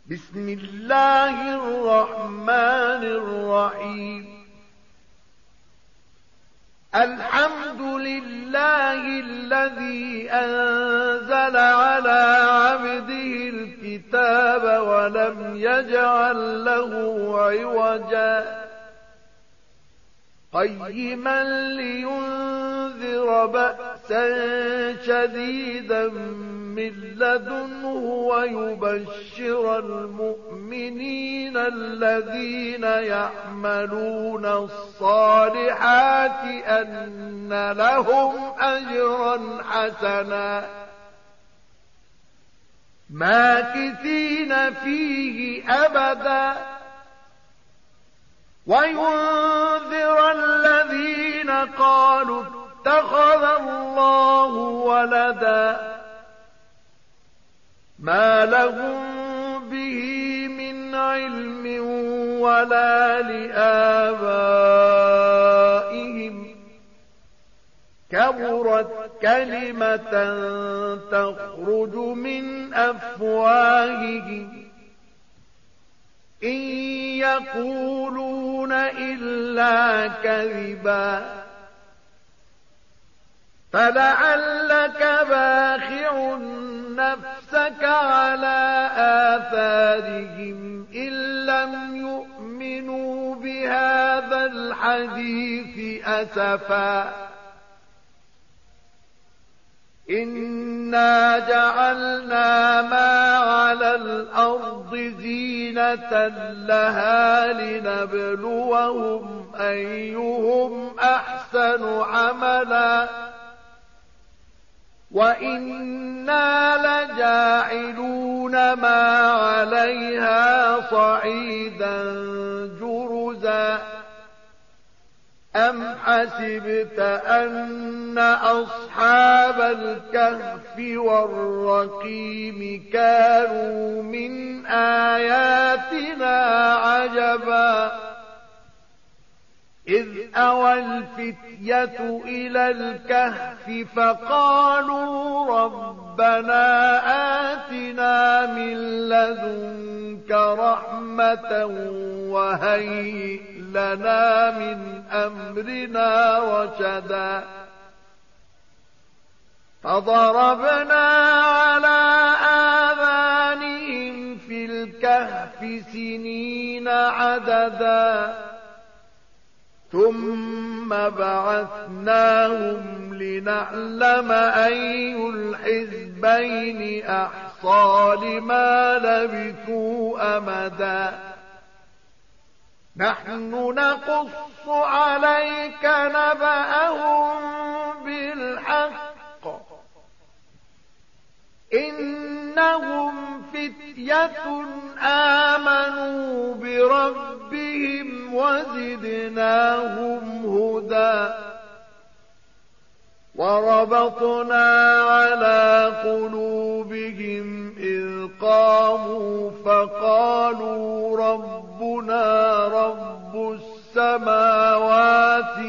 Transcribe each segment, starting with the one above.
بسم الله الرحمن الرحيم. الحمد لله الذي أنزل على عبده الكتاب ولم يجعل له عوجا قيما لينذر بأسا شديدا من لدنه ويبشر المؤمنين الذين يعملون الصالحات أن لهم أجرا حسنا ماكثين فيه أبدا وينذر الذين قالوا اتخذ الله ولدا ما لهم به من علم ولا لآبائهم كبرت كلمة تخرج من أفواههم إن يقولون إلا كذبا فلعلك باخع نفسك على آثارهم إن لم يؤمنوا بهذا الحديث أسفا إنا جعلنا ما على الأرض زينة لها لنبلوهم أيهم أحسن عملا وإنا لجاعلون ما عليها صعيدا جرزا أم حسبت أن أصحاب الكهف والرقيم كانوا من آياتنا عجبا إذ أوى الفتية إلى الكهف فقالوا ربنا آتنا من لدنك رحمة وهيئ لنا من أمرنا رشدا فضربنا على آذانهم في الكهف سنين عددا ثم بعثناهم لنعلم أي الحزبين أحصى لما لبثوا أمدا نحن نقص عليك نبأهم بالحق إنهم فتية آمنوا بربهم وزدناهم هدى وربطنا على قلوبهم إذ قاموا فقالوا ربنا رب السماوات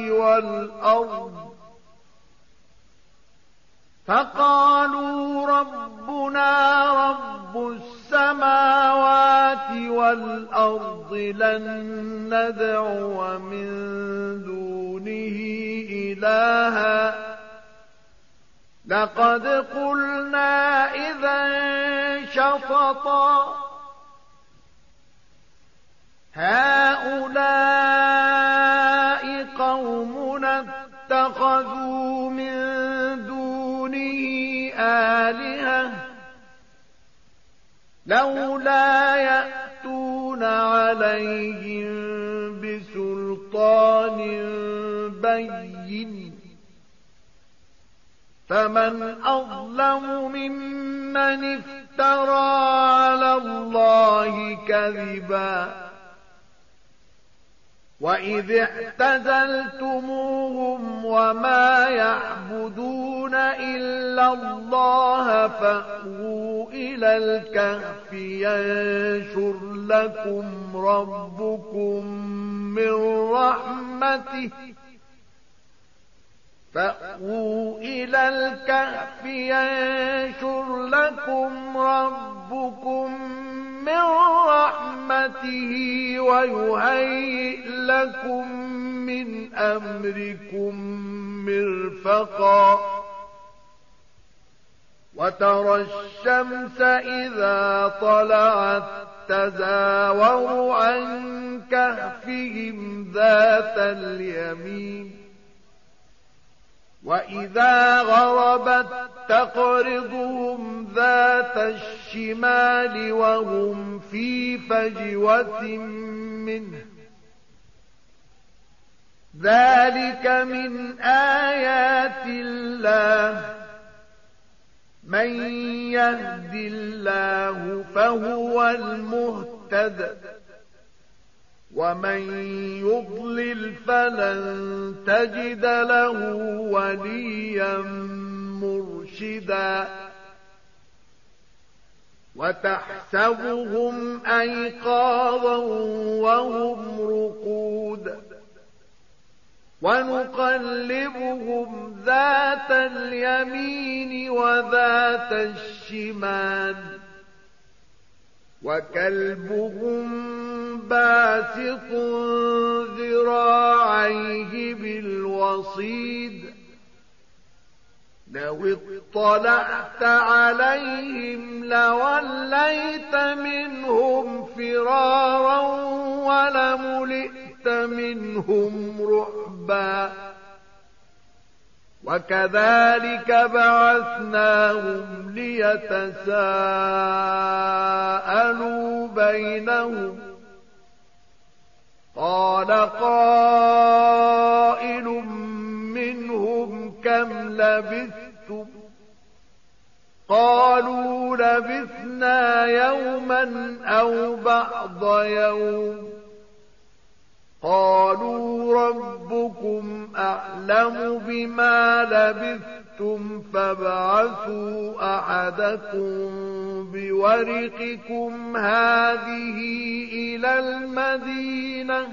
والأرض لن ندعو من دونه إلها لقد قلنا إذا شططا هؤلاء قومنا اتخذوا من دونه آلهة لولا يأتون عليهم بسلطان بين فمن أظلم ممن افترى على الله كذبا وإذ اعتزلتموهم وما يعبدون إلا الله فأووا إلى الكهف ينشر لكم ربكم من رحمته فأووا إلى الكهف ينشر لكم ربكم من رحمته ويهيئ لكم من أمركم مرفقا وترى الشمس إذا طلعت تزاور عن كهفهم ذات اليمين وإذا غربت تقرضهم ذات الشمال وهم في فجوة منه ذلك من آيات الله من يهد الله فهو المهتد ومن يضلل فلن تجد له وليا مرشدا وتحسبهم أيقاظا وهم رقود ونقلبهم ذات اليمين وذات الشمال وكلبهم باسط ذراعيه بالوصيد لو اطلعت عليهم لوليت منهم فرارا ولملئت منهم رعبا وكذلك بعثناهم ليتساءلوا بينهم قال قائل منهم كم لبثتم قالوا لبثنا يوما أو بعض يوم قالوا ربكم أعلم بما لبثتم فابعثوا أحدكم بورقكم هذه إلى المدينة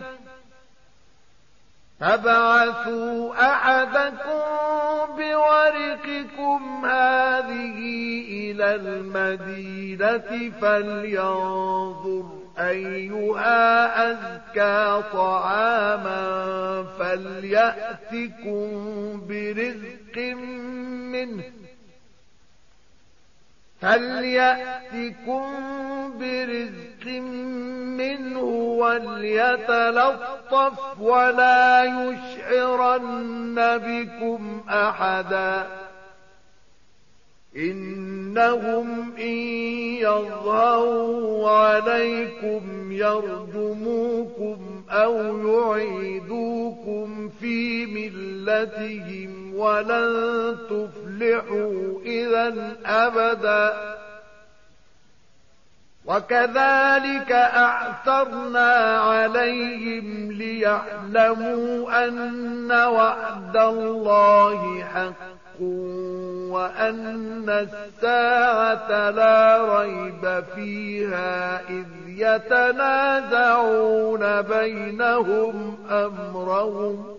فلينظر أيها أزكى طعاما فليأتكم برزق منه وليتلطف ولا يشعرن بكم أحدا إنهم إن يظهروا عليكم يرجموكم أو يعيدوكم في ملتهم ولن تفلحوا إذا أبدا وكذلك أعثرنا عليهم ليعلموا أن وعد الله حق وأن الساعة لا ريب فيها إذ يتنازعون بينهم أمرهم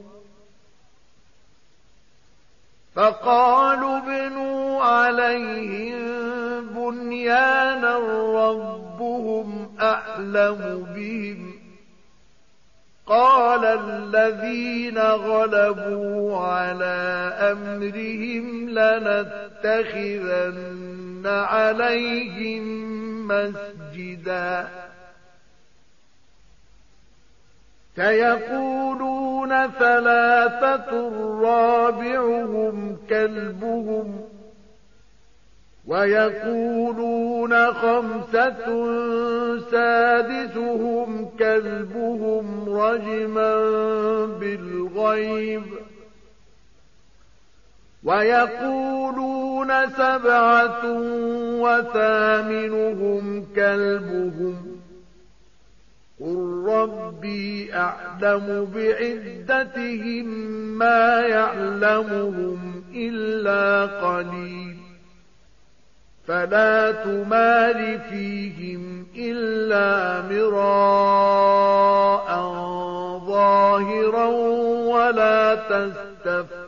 فقالوا ابنوا عليهم بنيانا ربهم أعلم بهم قال الذين غلبوا على أمرهم لنتخذن عليهم مسجدا سيقولون ثلاثة رابعهم كلبهم ويقولون خمسة سادسهم كلبهم رجما بالغيب ويقولون سبعة وثامنهم كلبهم قل ربي أعلم بعدتهم ما يعلمهم إلا قليل فلا تمار فيهم إلا مراء ظاهرا ولا تستفت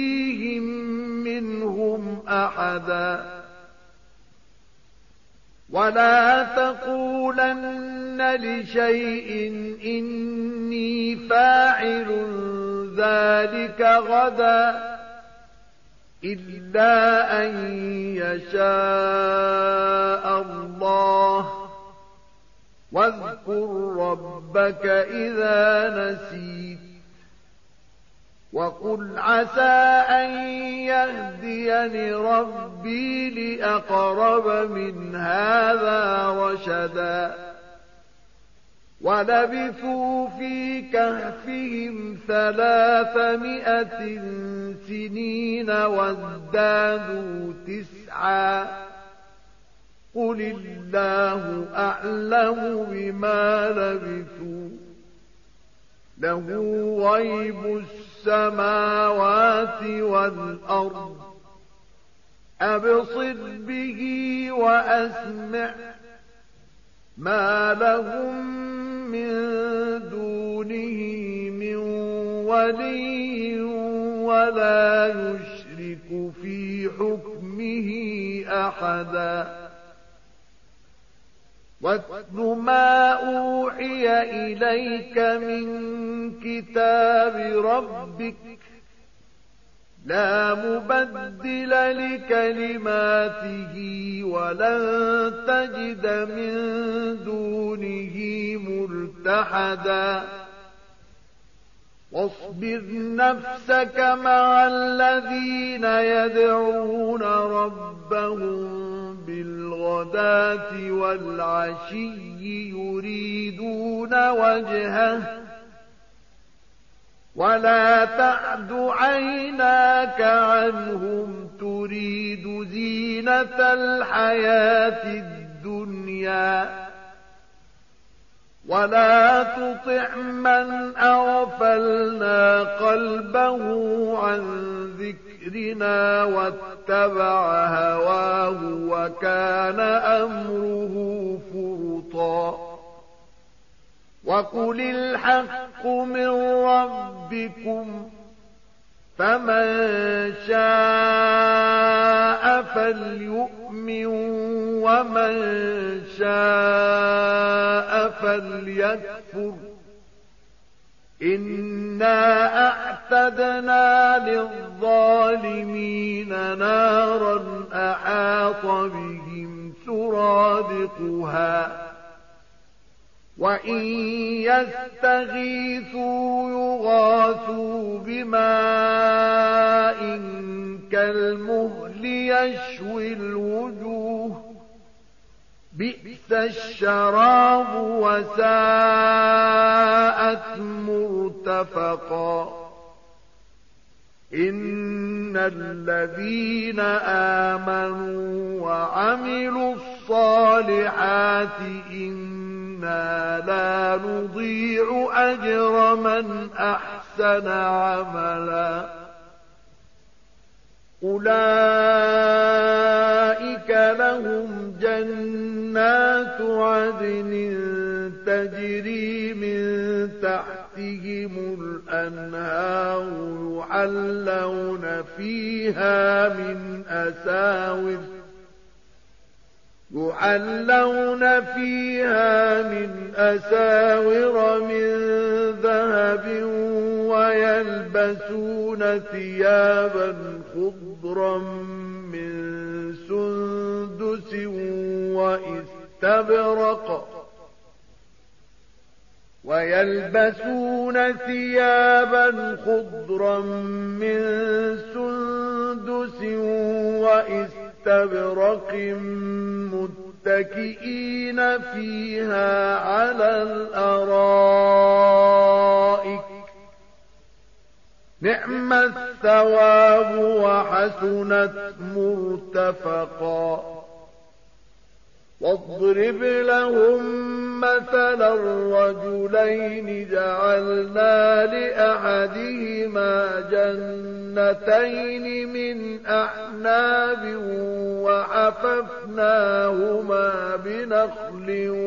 فيهم منهم أحدا ولا تقولن لشيء إني فاعل ذلك غدا إلا أن يشاء الله واذكر ربك إذا نسيت وقل عسى أن يهديني ربي لأقرب من هذا رشدا ولبثوا في كهفهم 300 سنين وازدادوا 9 قل الله أعلم بما لبثوا له غيب السماوات والأرض أبصر به وأسمع ما لهم من دونه من ولي ولا يشرك في حكمه أحدا واتل ما أوحي إليك من كتاب ربك لا مبدل لكلماته ولن تجد من دونه ملتحدا واصبر نفسك مع الذين يدعون ربهم بالغداة والعشي يريدون وجهه ولا تعد عيناك عنهم تريد زينة الحياة الدنيا ولا تطع من أغفلنا قلبه عن ذكرنا واتبع هواه وكان أمره فرطا وقل الحق من ربكم فمن شاء فليؤمن ومن شاء فليكفر إنا أعتدنا للظالمين نارا أحاط بهم سرادقها وإن يستغيثوا يغاثوا بماء كالمهل يشوي الوجوه بئس الشراب وساءت مرتفقا إن الذين آمنوا وعملوا الصالحات إنا لا نضيع أجر من أحسن عملا أولئك لهم جنات عدن تجري من تحتهم الأنهار يحلون فيها من أساور من ذهب ويلبسون ثيابا خضرا من سندس واستبرق متكئين فيها على الأرائك نعم الثواب وحسنت مرتفقا واضرب لهم مثلا الرجلين جعلنا لأحدهما جنتين من أعناب وحففناهما بنخل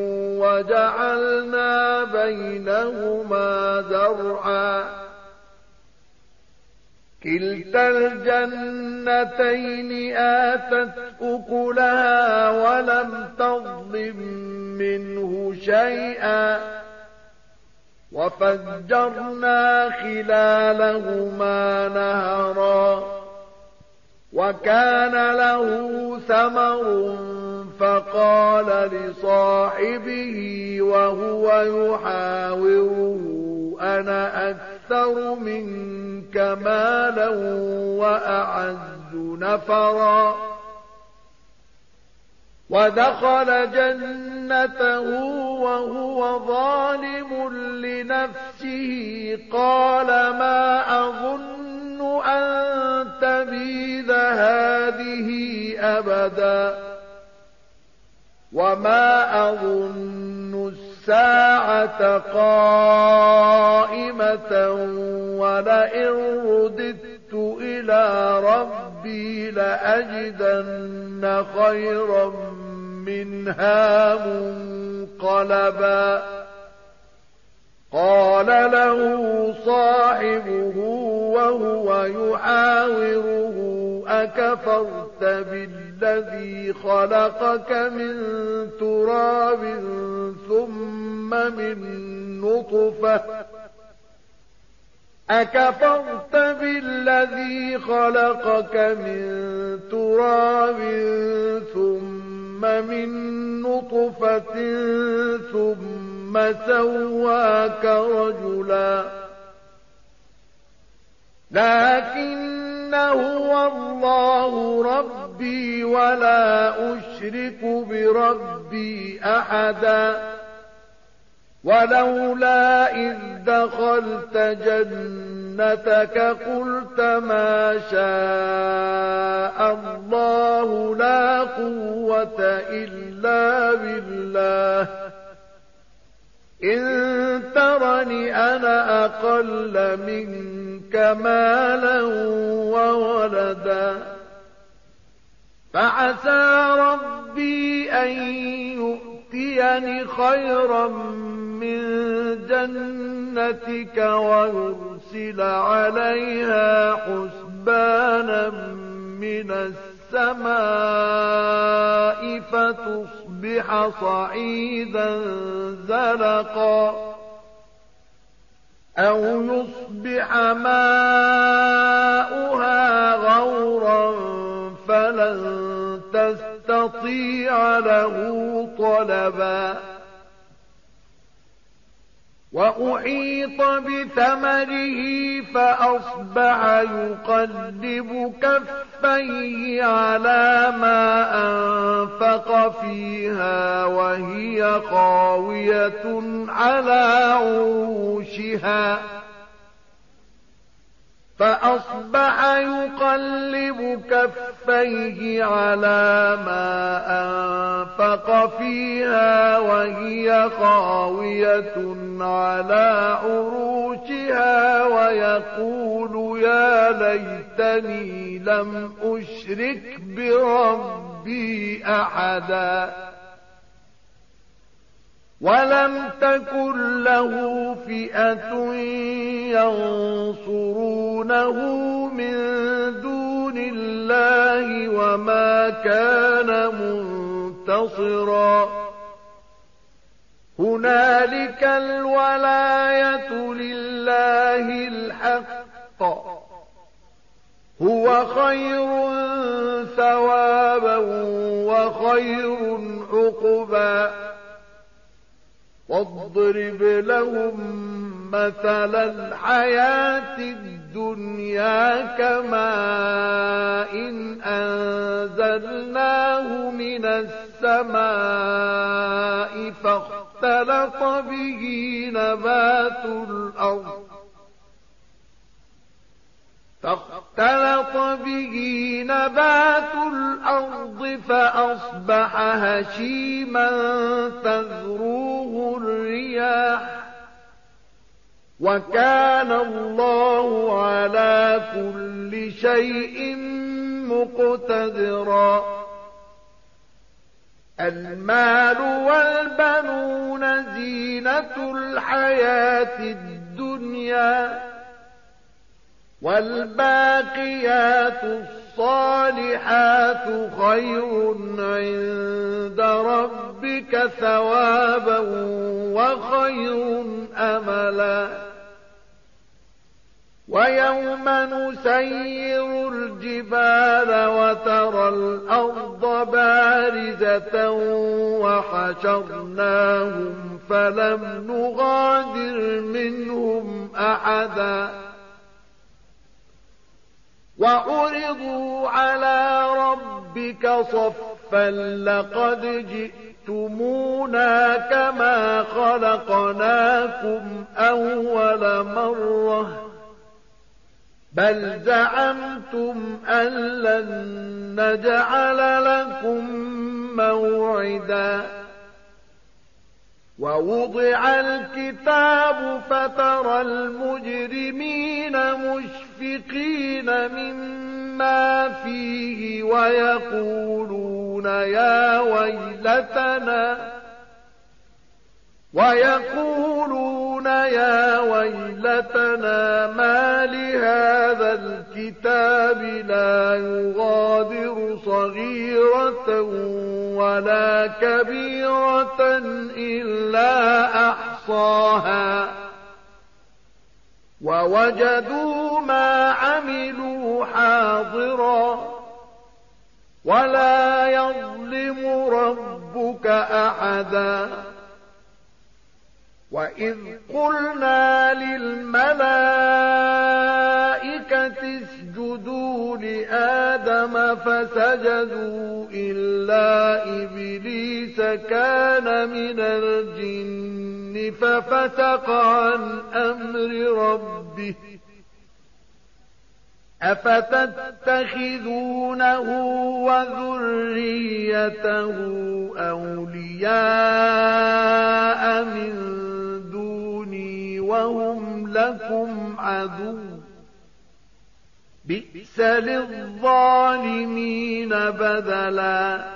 وجعلنا بينهما زرعا كلتا الجنتين آتت أكلها ولم تظلم منه شيئا وفجرنا خلالهما نهرا وكان له ثمر فقال لصاحبه وهو يحاوره أنا أكثر منك مالا وأعز نفرا ودخل جنته وهو ظالم لنفسه قال ما أظن أن تبيد هذه أبدا وما أظن الساعة قائمة ولئن رددت إلى ربي لأجدن خيرا منها منقلبا قال له صاحبه وهو يحاوره أكفرت بالذي خلقك من تراب ثم من نطفة أكفرت بالذي خلقك من تراب ثم من نطفة ثم سواك رجلا لكن هو الله ربي ولا أشرك بربي أحدا ولولا إذ دخلت جنتك قلت ما شاء الله لا قوة إلا بالله إن ترني أنا أقل منك مالا وولدا فعسى ربي أن يؤتيني خيرا من جنتك ويرسل عليها حسبانا من السماء فتصبح صعيدا زلقا أو يصبح ماؤها غورا فلن تستطيع له طلبا وأحيط بثمره فأصبح يقلب كفيه على ما أنفق فيها وهي خاوية على عروشها فأصبح يقلب كفيه على ما أنفق فيها وهي خاوية على عروشها ويقول يا ليتني لم أشرك بربي أحدا ولم تكن له فئة ينصرونه من دون الله وما كان منتصرا هنالك الولاية لله الحق هو خير ثوابا وخير عقبا واضرب لهم مثل الحياة الدنيا كماء إن أنزلناه من السماء فاختلط به نبات الأرض فأصبح هشيما تذروه الرياح وكان الله على كل شيء مقتدرا المال والبنون زينة الحياة الدنيا والباقيات الصالحات خير عند ربك ثوابا وخير أملا ويوم نسير الجبال وترى الأرض بارزة وحشرناهم فلم نغادر منهم أحدا وعرضوا على ربك صفا لقد جئتمونا كما خلقناكم أول مرة بل زعمتم أن لن نجعل لكم موعدا ووضع الكتاب فترى المجرمين مشفقين مما فيه ويقولون يا ويلتنا ما لهذا الكتاب لا يغادر صغيرة ولا كبيرة إلا أحصاها ووجدوا ما عملوا حاضرا ولا يظلم ربك أحدا وإذ قلنا للملائكة اسجدوا لآدم فسجدوا إلا إبليس كان من الجن ففسق عن أمر ربه أفتتخذونه وذريته أولياء من دوني وهم لكم عدو بئس للظالمين بدلا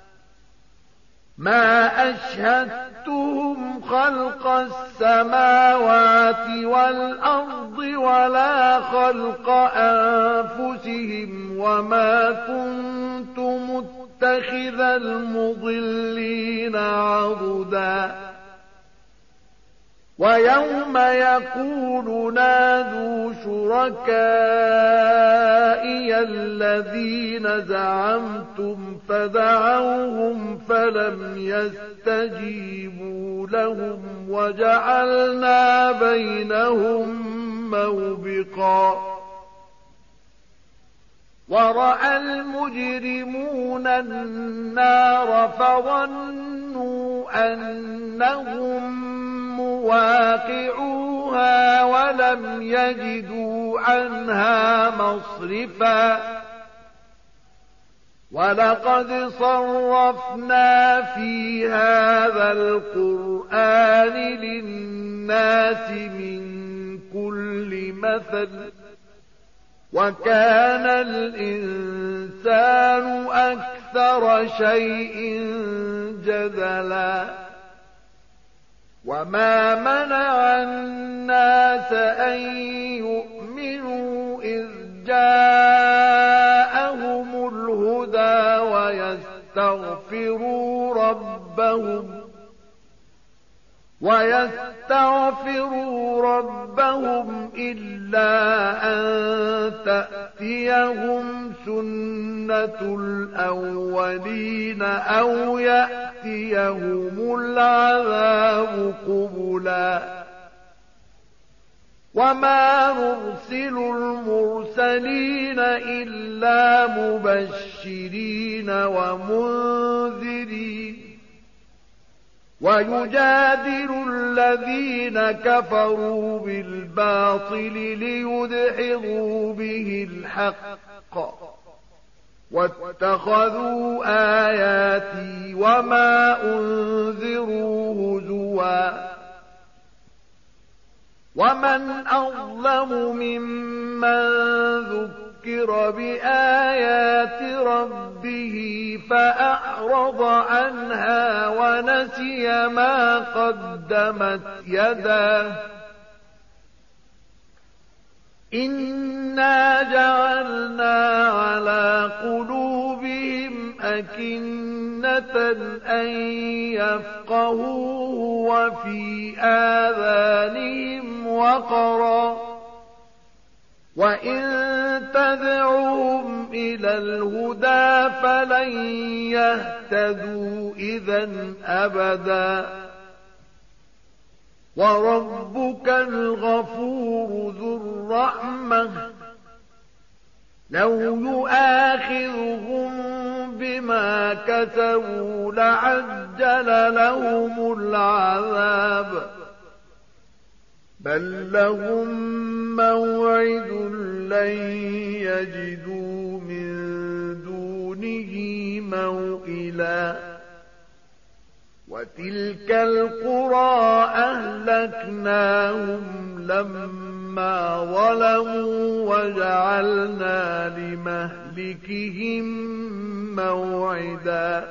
ما أشهدتهم خلق السماوات والأرض ولا خلق أنفسهم وما كنت متخذ المضلين عضدا ويوم يقول نادوا شركائي الذين زعمتم فدعوهم فلم يستجيبوا لهم وجعلنا بينهم موبقا ورأى المجرمون النار فظنوا أنهم مواقعوها ولم يجدوا عنها مصرفا ولقد صرفنا في هذا القرآن للناس من كل مثل وكان الإنسان أكثر شيء جدلا وما منع الناس أن يؤمنوا إذ جاءهم الهدى ويستغفروا ربهم إلا أن تأتيهم سنة الأولين أو يأتيهم العذاب قبلا وما نرسل المرسلين إلا مبشرين ومنذرين ويجادل الذين كفروا بالباطل ليدحضوا به الحق واتخذوا آياتي وما أنذروا هزوا ومن أظلم ممن ذكر بآيات ربه فأعرض عنها ونسي ما قدمت يداه إنا جعلنا على قلوبهم أكنة أن يفقهوه وفي آذانهم وقرا وإن تدعوهم إلى الهدى فلن يهتدوا إذن أبدا وربك الغفور ذو الرحمة لو يؤاخذهم بما كسبوا لعجل لهم العذاب بل لهم موعد لن يجدوا من دونه موئلا وتلك القرى أهلكناهم لما ظلموا وجعلنا لمهلكهم موعدا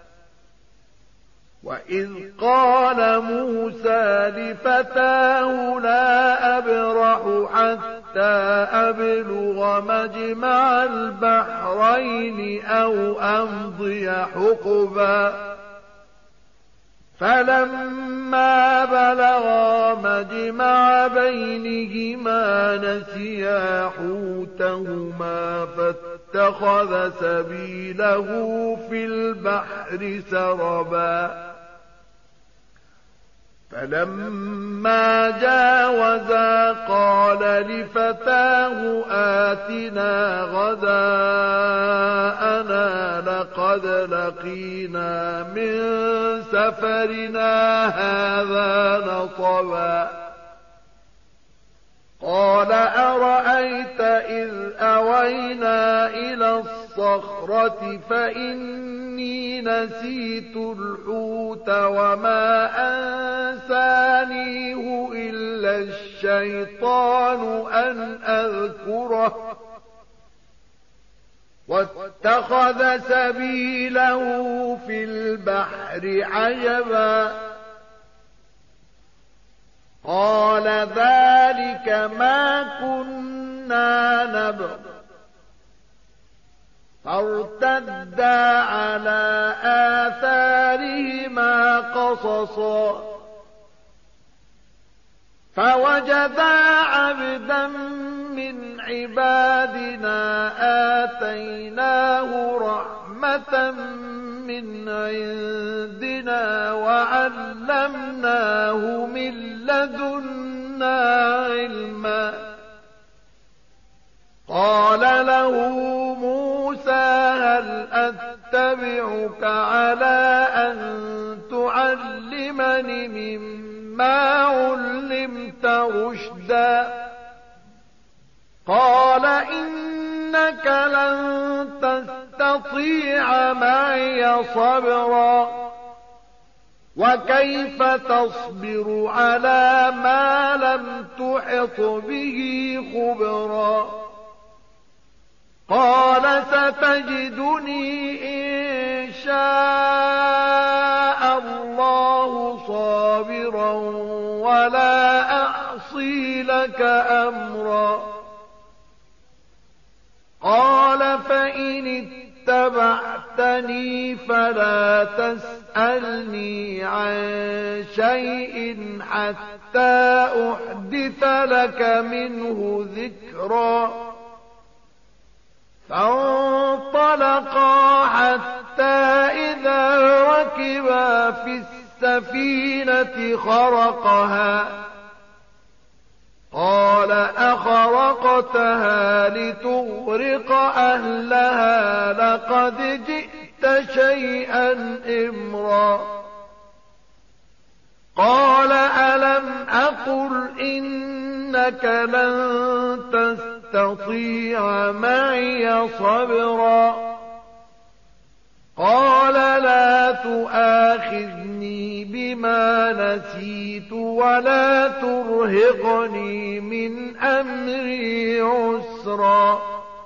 وإذ قال موسى لفتاه لا أبرح حتى أبلغ مجمع البحرين أو أمضي حقبا فلما بلغا مجمع بينهما نسيا حوتهما فاتخذ سبيله في البحر سربا فلما جاوزا قال لفتاه آتنا غداءنا لقد لقينا من سفرنا هذا نصبا قال أرأيت إذ أوينا إلى الصخرة فإني نسيت الحوت وما أنسانيه إلا الشيطان أن أذكره واتخذ سبيله في البحر عجبا قال ذلك ما كنا نبغ فارتدا على آثارهما قصصا فوجدا عبدا من عبادنا آتيناه رحمة من عندنا وعلمناه من لدنا علما قال له موسى هل أتبعك على أن تعلمني مما علمت رشدا قال إنك لن تستطيع معي صبرا وكيف تصبر على ما لم تحط به خبرا قال ستجدني إن شاء الله صابرا ولا أعصي لك أمرا قال فإن اتبعتني فلا تسألني عن شيء حتى أحدث لك منه ذكرا فانطلقا حتى إذا ركبا في السفينة خرقها قال أخرقتها لتغرق أهلها لقد جئت شيئا إمرا قال ألم أقل إنك لن تستطيع معي صبرا قال لا تؤاخذني بما نسيت ولا ترهقني من أمري عسرا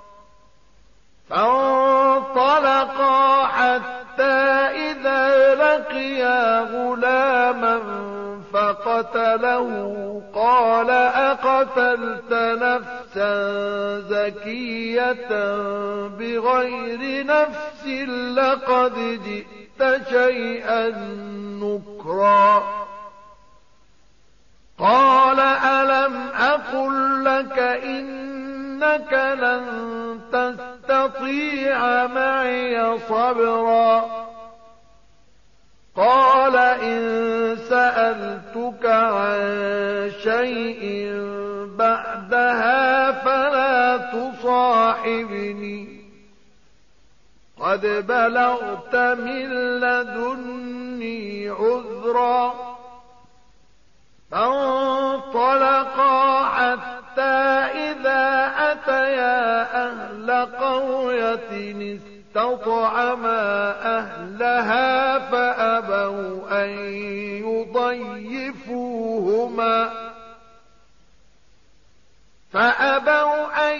فانطلقا حتى إذا لقيا غلاما فقتله قال أقتلت نفسا زكية بغير نفس لقد جئت شيئا نكرا قال ألم أقل لك إنك لن تستطيع معي صبرا قال إن سألتك عن شيء بعدها فلا تصاحبني قد بلغت من لدني عذرا فانطلقا حتى إذا أتيا أهل قرية استطعما أهلها فأبوا أن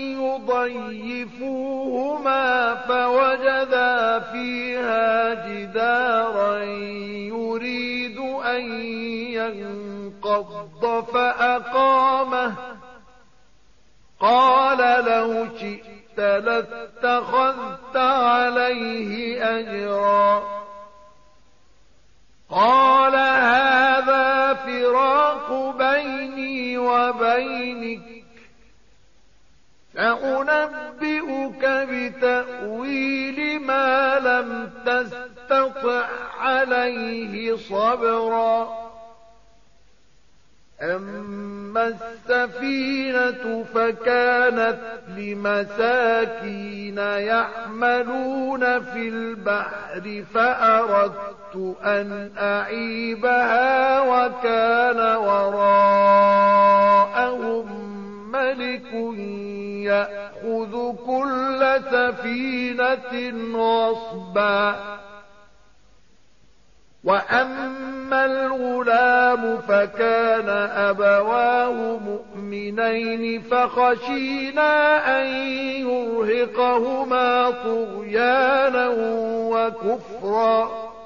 يضيفوهما فوجدا فيها جدارا يريد أن ينقض فأقامه قال لو شئت لاتخذت عليه أجرا قال هذا فراق بيني وبينك سأنبئك بتأويل ما لم تستطع عليه صبرا أما السفينة فكانت لمساكين يعملون في البحر فأردت أن أعيبها وكان وراءهم ملك يأخذ كل سفينة غصبا وأما الغلام فكان أبواه مؤمنين فخشينا أن يرهقهما طغيانا وكفرا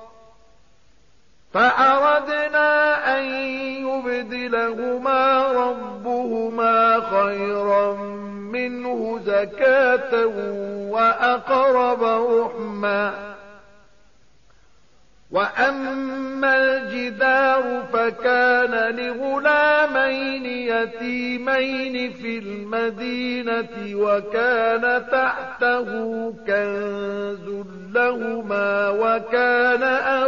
فأردنا أن يبدلهما ربهما خيرا منه زكاة وأقرب رحما وأما الجدار فكان لغلامين يتيمين في المدينة وكان تحته كنز لهما وكان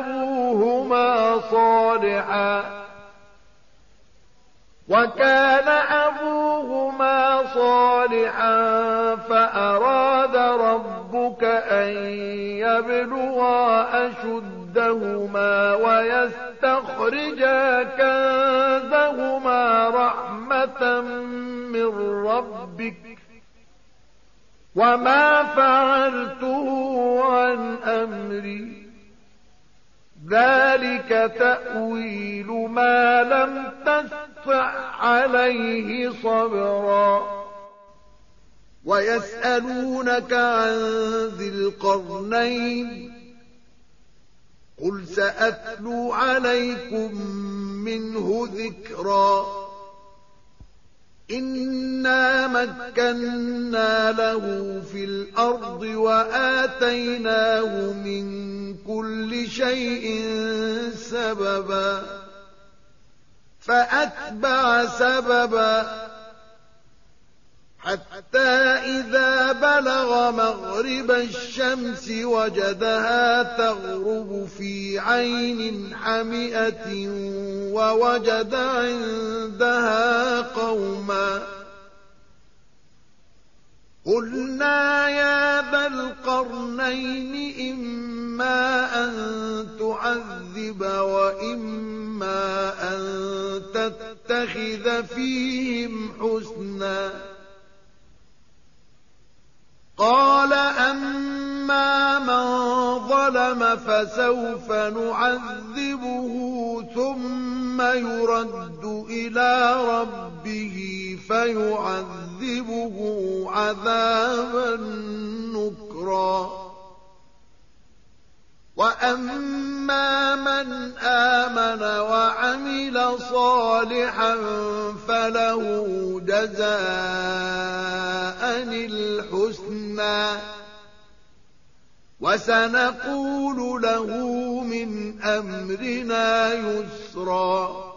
أبوهما صالحا فأراد ربك أن يبلغا أشدهما ويستخرجا كنزهما رحمة من ربك وما فعلته عن أمري ذلك تأويل ما لم تستطع عليه صبرا ويسألونك عن ذي القرنين قل سأتلو عليكم منه ذكرا إنا مكنا له في الأرض وآتيناه من كل شيء سببا فأتبع سببا حتى إذا بلغ مغرب الشمس وجدها تغرب في عين حمئة ووجد عندها قوما قلنا يا ذا القرنين إما أن تعذب وإما أن تتخذ فيهم حسنا قال أما من ظلم فسوف نعذبه ثم يرد إلى ربه فيعذبه عذابا نكرا وأما من آمن وعمل صالحا فله جزاء الحسنى وسنقول له من أمرنا يسرا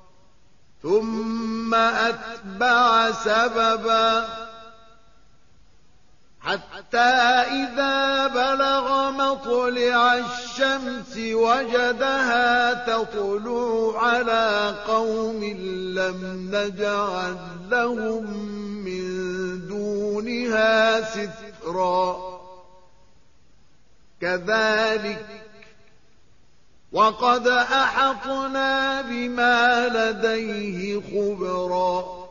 ثم أتبع سببا حتى إذا بلغ مطلع الشمس وجدها تطلع على قوم لم نجعل لهم من دونها سترا كذلك وقد أحطنا بما لديه خبرا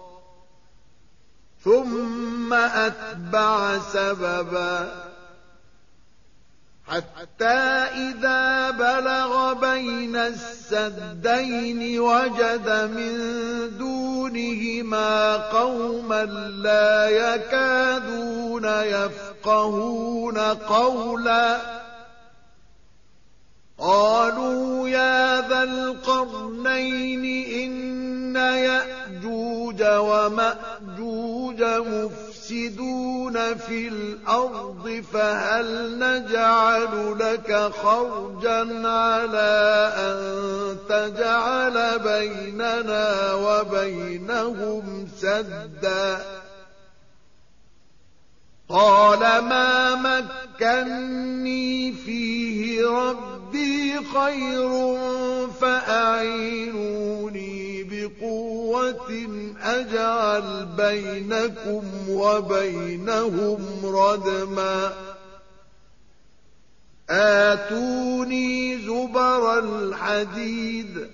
ثم أتبع سببا حتى إذا بلغ بين السدين وجد من دونهما قوما لا يكادون يفقهون قولا قالوا يا ذا القرنين إن يأجوج ومأجوج مفسدون في الأرض فهل نجعل لك خرجا على أن تجعل بيننا وبينهم سدا قال ما مكني فيه ربي خير فأعينوني بقوة أجعل بينكم وبينهم ردما آتوني زبر الحديد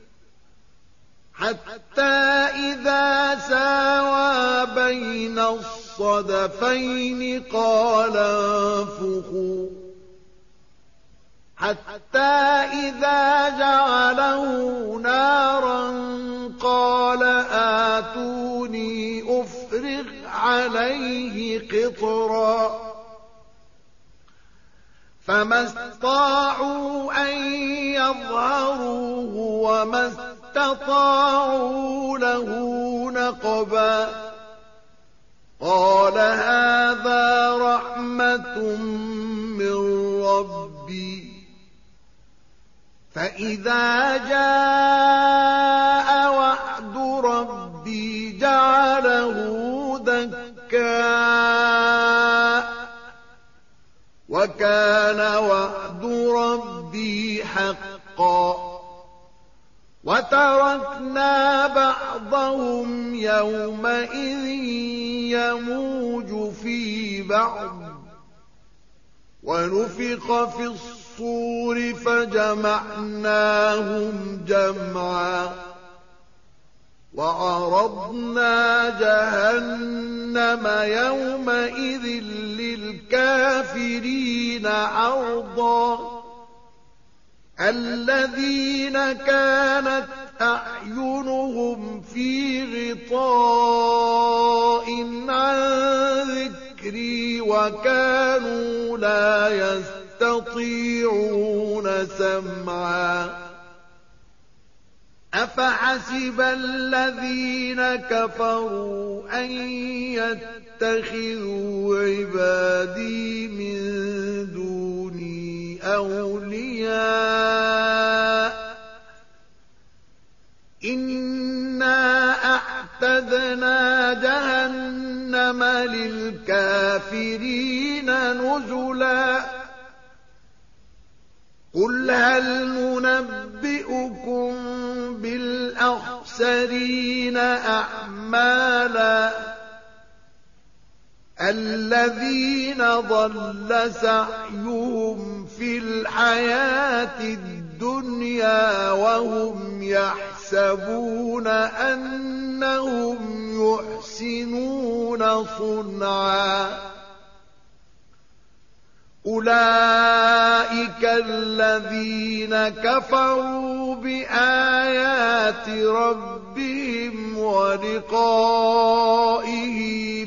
حتى إذا ساوى بين الصدفين قال انفخوا حتى إذا جعله نارا قال آتوني أفرغ عليه قطرا فما استطاعوا أن يظهروه وما استطاعوا له نقبا قال هذا رحمة من ربي فإذا جاء وعد ربي جعله دكاء وكان وعد ربي حقا وتركنا بعضهم يومئذ يموج في بعض ونفخ في الصور فجمعناهم جمعا وعرضنا جهنم يومئذ للكافرين عرضا الذين كانت أعينهم في غطاء عن ذكري وكانوا لا يستطيعون سمعا أفحسب الذين كفروا أن يتخذوا عبادي من دوني أولياء إنا أعتدنا جهنم للكافرين نزلا قل هل ننبئكم بالأخسرين أعمالا الذين ضل سعيهم في الحياة الدنيا وهم يحسبون أنهم يحسنون صنعا أولئك الذين كفروا بآيات ربهم ولقائه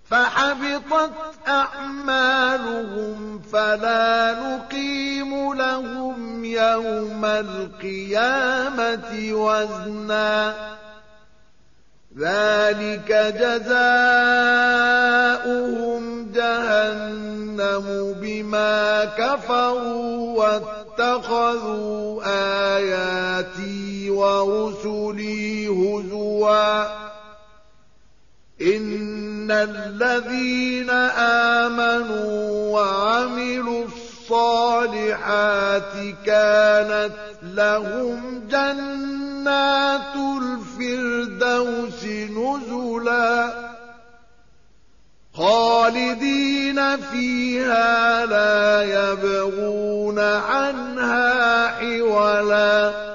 فحبطت أعمالهم فلا نقيم لهم يوم القيامة وزنا ذلك جزاؤهم جهنم بما كفروا واتخذوا آياتي ورسلي هزوا إن الذين آمنوا وعملوا الصالحات كانت لهم جنات الفردوس نزلا خالدين فيها لا يبغون عنها حولا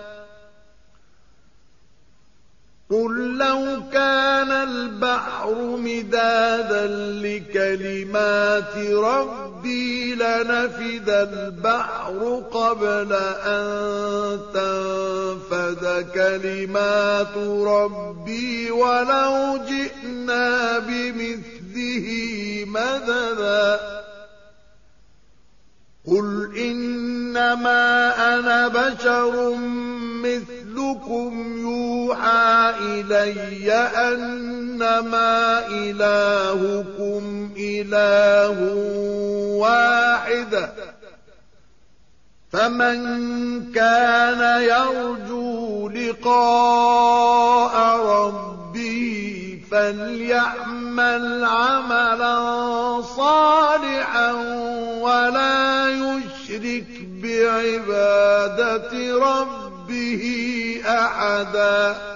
قل لو كان البحر مدادا لكلمات ربي لنفد البحر قبل أن تنفد كلمات ربي ولو جئنا بمثله مددا قل إنما أنا بشر مثلكم يوحى إلي أنما إلهكم إله واحد فمن كان يرجو لقاء ربه فليعمل عملا صالحا ولا يشرك بعبادة ربه أحدا